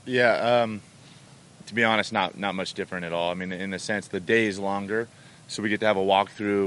Yeah, to be honest, not much different at all. I mean, in the sense the day is longer, so we get to have a walkthrough.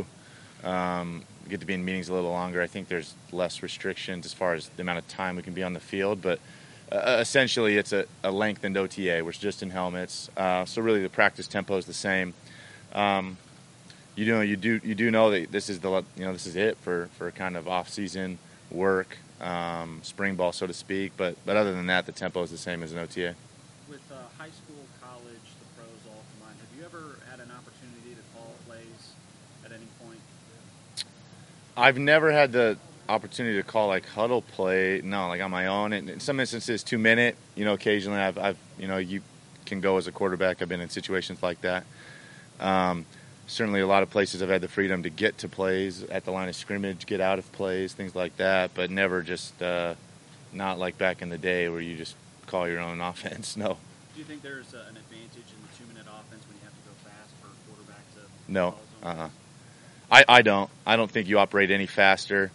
We get to be in meetings a little longer. I think there's less restrictions as far as the amount of time we can be on the field, but essentially it's a lengthened OTA. We're just in helmets, so really the practice tempo is the same. Um, you do know that this is this is it for kind of off season work, spring ball so to speak. But other than that, the tempo is the same as an OTA. With high school, college, the pros all combined, have you ever had an opportunity to call plays at any point? I've never had the opportunity to call like huddle play. No, like on my own. And in some instances, 2 minute. Occasionally I've you can go as a quarterback. I've been in situations like that. Um, Certainly, a lot of places I've had the freedom to get to plays at the line of scrimmage, get out of plays, things like that. But never just not like back in the day where you just call your own offense. No, Do you think there's an advantage in the 2 minute offense when you have to go fast for a quarterback to no. call his own Uh-uh. plays? I don't. I don't think you operate any faster.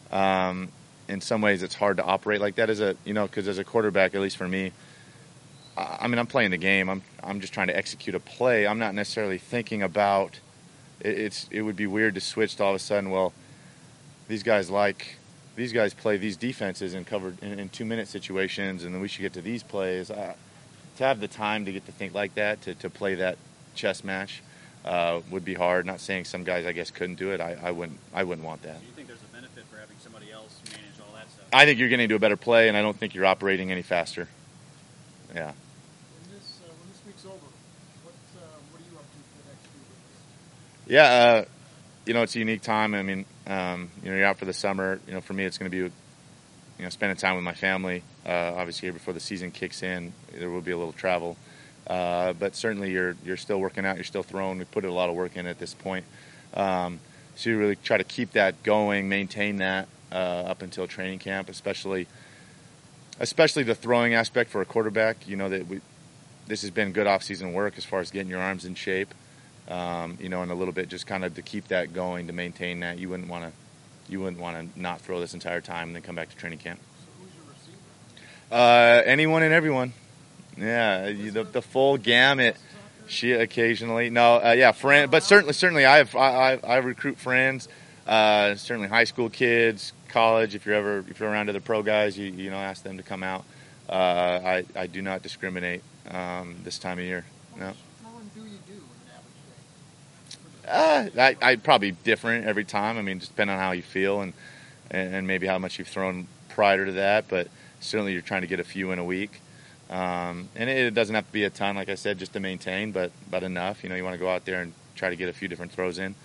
In some ways, it's hard to operate like that because as a quarterback, at least for me, I mean, I'm playing the game. I'm just trying to execute a play. I'm not necessarily thinking about. It would be weird to switch to all of a sudden. Well, these guys play these defenses and covered in 2 minute situations, and then we should get to these plays. To have the time to get to think like that, to play that chess match, would be hard. Not saying some guys, I guess, couldn't do it. I wouldn't want that. Do you think there's a benefit for having somebody else manage all that stuff? I think you're getting to a better play, and I don't think you're operating any faster. Yeah. When this week's over, what are you up to for the next few weeks? Yeah. It's a unique time. I mean, you're out for the summer. For me, it's going to be, spending time with my family. Obviously, here before the season kicks in, there will be a little travel. But certainly, you're still working out. You're still throwing. We put a lot of work in at this point. So you really try to keep that going, maintain that up until training camp, especially the throwing aspect for a quarterback. This has been good off-season work as far as getting your arms in shape. And a little bit just kind of to keep that going, to maintain that. You wouldn't want to not throw this entire time and then come back to training camp. So who's your receiver? Anyone and everyone. Yeah, the full gamut. She occasionally, no, yeah, friend, but certainly, I recruit friends. Certainly, high school kids, college. If you're around other pro guys, you ask them to come out. I do not discriminate this time of year. No. How much throwing do you do in an average day? I probably different every time. I mean, just depending on how you feel and maybe how much you've thrown prior to that. But certainly, you're trying to get a few in a week. And it doesn't have to be a ton, like I said, just to maintain, but enough. You want to go out there and try to get a few different throws in.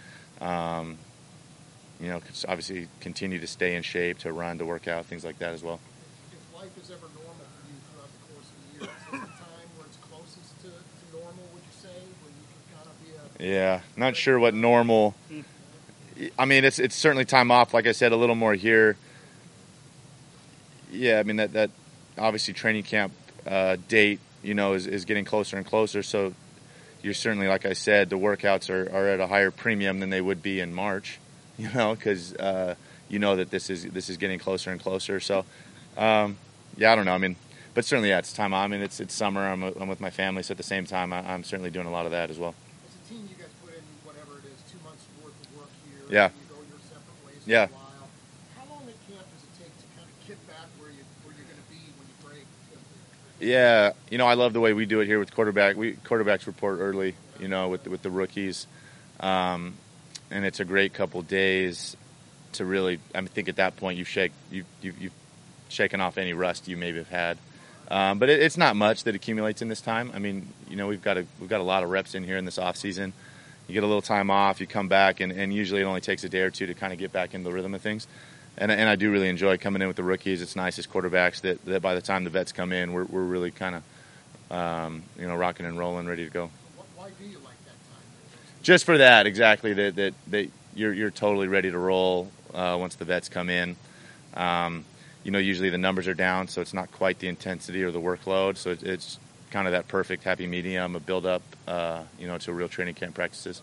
Obviously continue to stay in shape, to run, to work out, things like that as well. If life is ever normal for you throughout the course of the year, is this the time where it's closest to normal, would you say, where you can kind of be a... Yeah, not sure what normal. I mean, it's certainly time off. Like I said, a little more here. Yeah, I mean that obviously training camp date, is getting closer and closer. So you're certainly, like I said, the workouts are at a higher premium than they would be in March. Because that this is getting closer and closer. So yeah, I don't know. I mean, but certainly, yeah, it's time. I mean, it's summer. I'm with my family, so at the same time, I'm certainly doing a lot of that as well. As a team, you guys put in whatever it is, 2 months worth of work here. Yeah. You go your separate ways Yeah. for a while. How long at camp does it take to kind of get back where you're going to be when you break? Yeah, I love the way we do it here with quarterback. Quarterbacks report early, with the rookies, and it's a great couple days to really. I think at that point you've shaken off any rust you maybe have had, but it's not much that accumulates in this time. I mean, we've got a lot of reps in here in this off season. You get a little time off, you come back, and usually it only takes a day or two to kind of get back into the rhythm of things. And I do really enjoy coming in with the rookies. It's nice as quarterbacks that by the time the vets come in, we're really kind of rocking and rolling, ready to go. Why do you like that time? Just for that, exactly. That you're totally ready to roll once the vets come in. Usually the numbers are down, so it's not quite the intensity or the workload. So it's kind of that perfect happy medium of build up, to real training camp practices.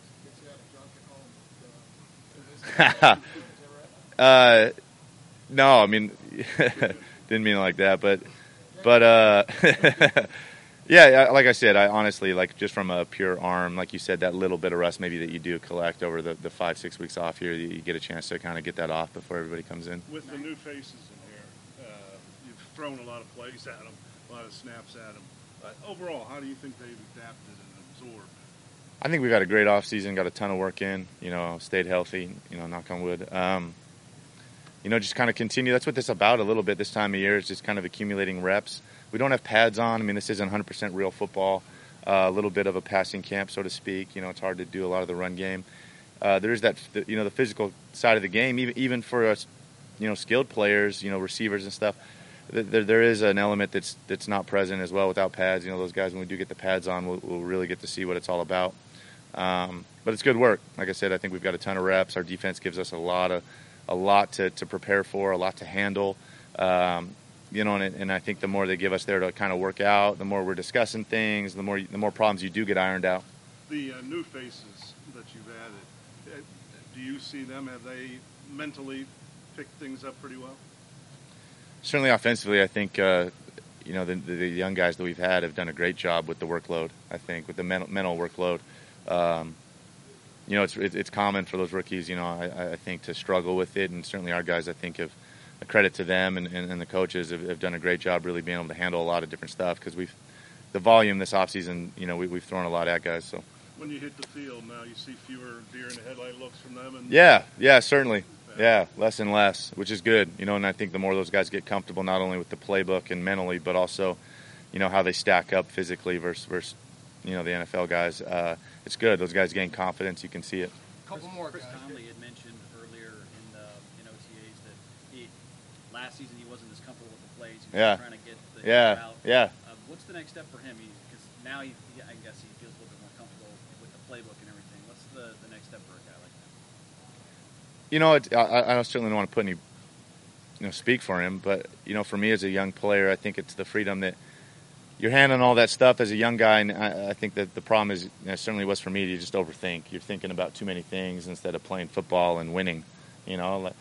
No, I mean, didn't mean it like that, but But yeah, like I said, I honestly, like, just from a pure arm, like you said, that little bit of rust maybe that you do collect over the 5-6 weeks off here, you get a chance to kind of get that off before everybody comes in. With the new faces in here, you've thrown a lot of plays at them, a lot of snaps at them. Overall, how do you think they've adapted and absorbed? I think we got a great offseason, got a ton of work in, stayed healthy, knock on wood. Just kind of continue. That's what this is about a little bit this time of year, is just kind of accumulating reps. We don't have pads on. I mean, this isn't 100% real football. A little bit of a passing camp, so to speak. It's hard to do a lot of the run game. There is that, the physical side of the game, even for us, skilled players, receivers and stuff. There is an element that's not present as well without pads. Those guys, when we do get the pads on, we'll really get to see what it's all about. But it's good work. Like I said, I think we've got a ton of reps. Our defense gives us a lot to prepare for, a lot to handle. And I think the more they give us there to kind of work out, the more we're discussing things, the more problems you do get ironed out. The new faces that you've added, do you see them? Have they mentally picked things up pretty well? Certainly offensively, I think the young guys that we've had have done a great job with the workload. I think with the mental workload. It's common for those rookies, I think, to struggle with it, and certainly our guys, I think, have a credit to them and the coaches have done a great job really being able to handle a lot of different stuff, because the volume this offseason, we've thrown a lot at guys. So when you hit the field now, you see fewer deer in the headlight looks from them. And yeah, certainly. Yeah, less and less, which is good, and I think the more those guys get comfortable, not only with the playbook and mentally, but also, how they stack up physically versus the NFL guys. It's good. Those guys gain confidence. You can see it. Couple more Chris guys. Conley had mentioned earlier in OTAs that last season he wasn't as comfortable with the plays. He was trying to get the route. Yeah. What's the next step for him? Because now I guess he feels a little bit more comfortable with the playbook and everything. What's the next step for a guy like that? I certainly don't want to put any, speak for him, but for me as a young player, I think it's the freedom that you're handling all that stuff as a young guy, and I think that the problem is, it certainly was for me, you just overthink. You're thinking about too many things instead of playing football and winning. It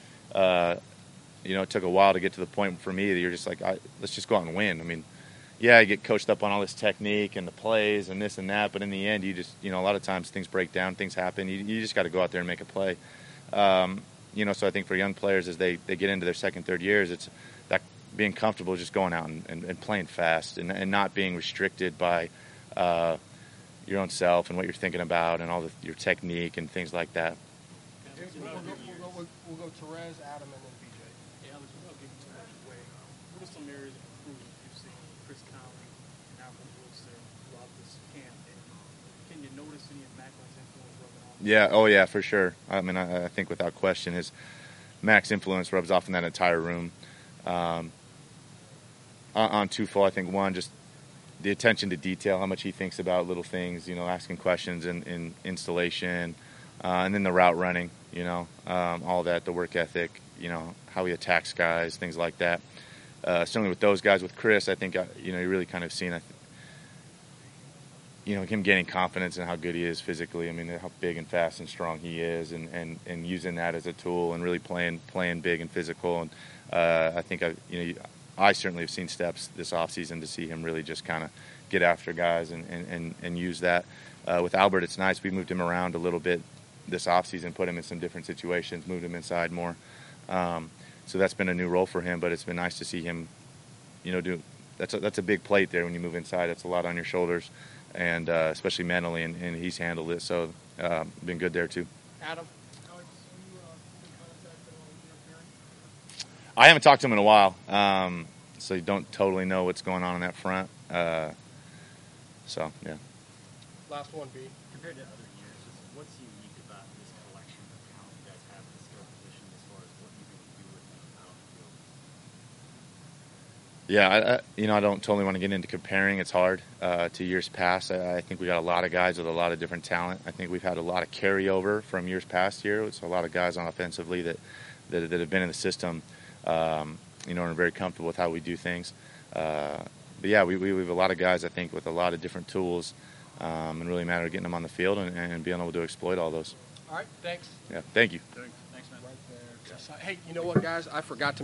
took a while to get to the point for me that you're just like, let's just go out and win. I mean, yeah, I get coached up on all this technique and the plays and this and that, but in the end, you just, a lot of times things break down, things happen. You just got to go out there and make a play. So I think for young players, as they get into their second, third years, it's that being comfortable just going out and playing fast and not being restricted by your own self and what you're thinking about and all your technique and things like that. We'll go Terez, Adam, and then BJ. Yeah, Alex, without giving too much away, what are some areas of improvement you've seen Chris Conley and Alvin Wilson throughout this camp? And can you notice any of Macklin's influence rubbing off? Yeah, oh yeah, for sure. I mean, I think without question, his Mac's influence rubs off in that entire room. On twofold, I think one, just the attention to detail, how much he thinks about little things, asking questions in installation, and then the route running, all that, the work ethic, how he attacks guys, things like that. Certainly with those guys, with Chris, I think, you really kind of seen, him gaining confidence in how good he is physically. I mean, how big and fast and strong he is, and using that as a tool and really playing big and physical. And I think I certainly have seen steps this offseason to see him really just kind of get after guys and use that. With Albert, it's nice. We moved him around a little bit this offseason, put him in some different situations, moved him inside more. So that's been a new role for him, but it's been nice to see him, do that's a big plate there when you move inside. That's a lot on your shoulders, and especially mentally, and he's handled it. So been good there too. Adam? I haven't talked to him in a while, so you don't totally know what's going on that front. So, yeah. Last one, B. Compared to other years, what's unique about this collection of talent you guys have at the skill position as far as what you can do with them out on the field? Yeah, I don't totally want to get into comparing. It's hard to years past. I think we got a lot of guys with a lot of different talent. I think we've had a lot of carryover from years past here. It's a lot of guys on offensively that have been in the system, and are very comfortable with how we do things. But yeah, we have a lot of guys, I think, with a lot of different tools, and really matter getting them on the field and being able to exploit all those. All right, thanks. Yeah, thank you. Thanks. Thanks, man. Right there. Hey, you know what, guys? I forgot to